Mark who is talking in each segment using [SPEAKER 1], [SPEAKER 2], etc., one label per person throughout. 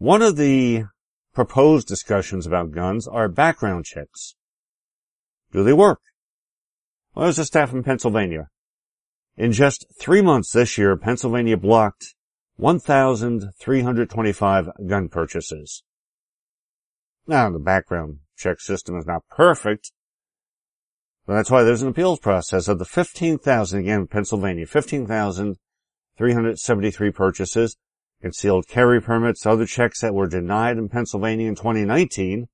[SPEAKER 1] One of the proposed discussions about guns are background checks. Do they work? Well, there's a stat from Pennsylvania. In just 3 months this year, Pennsylvania blocked 1,325 gun purchases. Now, the background check system is not perfect, but that's why there's an appeals process. Of the 15,000, again, Pennsylvania, 15,373 purchases, concealed carry permits, other checks that were denied in Pennsylvania in 2019,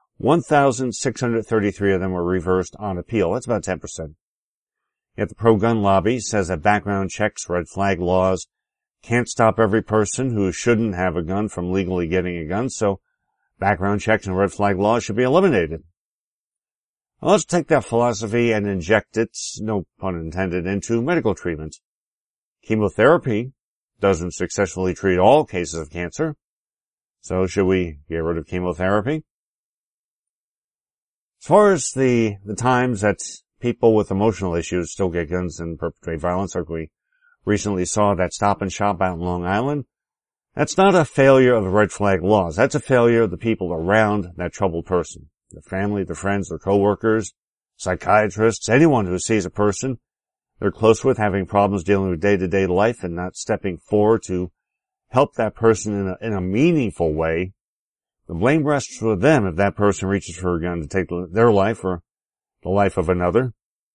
[SPEAKER 1] 1,633 of them were reversed on appeal. That's about 10%. Yet the pro-gun lobby says that background checks, red flag laws, can't stop every person who shouldn't have a gun from legally getting a gun, so background checks and red flag laws should be eliminated. Well, let's take that philosophy and inject it, no pun intended, into medical treatment. Chemotherapy doesn't successfully treat all cases of cancer, so should we get rid of chemotherapy? As far as the times that people with emotional issues still get guns and perpetrate violence, like we recently saw that Stop and Shop out in Long Island, that's not a failure of the red flag laws. That's a failure of the people around that troubled person. Their family, their friends, their coworkers, psychiatrists, anyone who sees a person they're close with having problems dealing with day-to-day life and not stepping forward to help that person in a meaningful way. The blame rests with them if that person reaches for a gun to take their life or the life of another.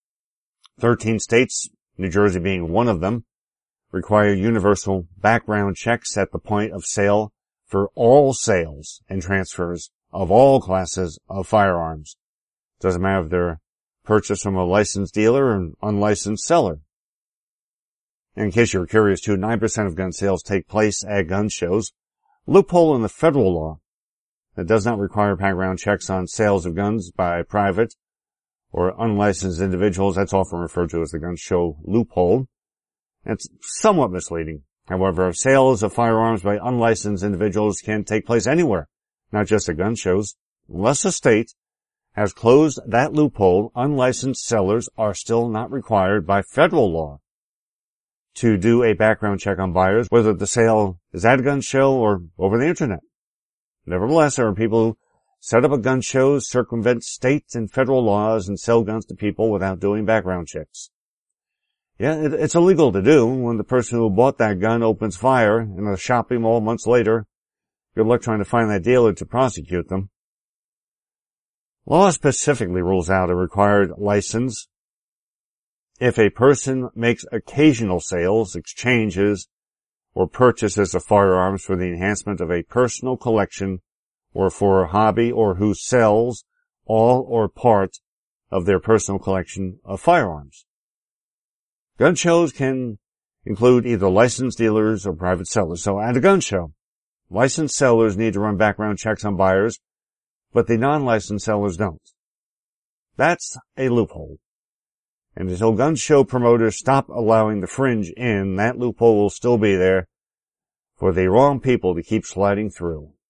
[SPEAKER 1] 13 states, New Jersey being one of them, require universal background checks at the point of sale for all sales and transfers of all classes of firearms. Doesn't matter if they're purchased from a licensed dealer or an unlicensed seller. And in case you're curious too, 9% of gun sales take place at gun shows. Loophole in the federal law that does not require background checks on sales of guns by private or unlicensed individuals. That's often referred to as the gun show loophole. It's somewhat misleading. However, sales of firearms by unlicensed individuals can take place anywhere, not just at gun shows. Unless a state has closed that loophole, unlicensed sellers are still not required by federal law to do a background check on buyers, whether the sale is at a gun show or over the internet. Nevertheless, there are people who set up a gun show, circumvent state and federal laws, and sell guns to people without doing background checks. Yeah, it's illegal to do. When the person who bought that gun opens fire in a shopping mall months later, good luck trying to find that dealer to prosecute them. Law specifically rules out a required license if a person makes occasional sales, exchanges, or purchases of firearms for the enhancement of a personal collection or for a hobby, or who sells all or part of their personal collection of firearms. Gun shows can include either licensed dealers or private sellers. So at a gun show, licensed sellers need to run background checks on buyers, but the non-licensed sellers don't. That's a loophole. And until gun show promoters stop allowing the fringe in, that loophole will still be there for the wrong people to keep sliding through.